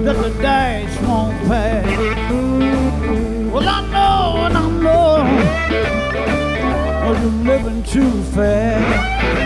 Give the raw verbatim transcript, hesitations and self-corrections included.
that the dash won't pass. Well, I know and I know, well, you're living too fast.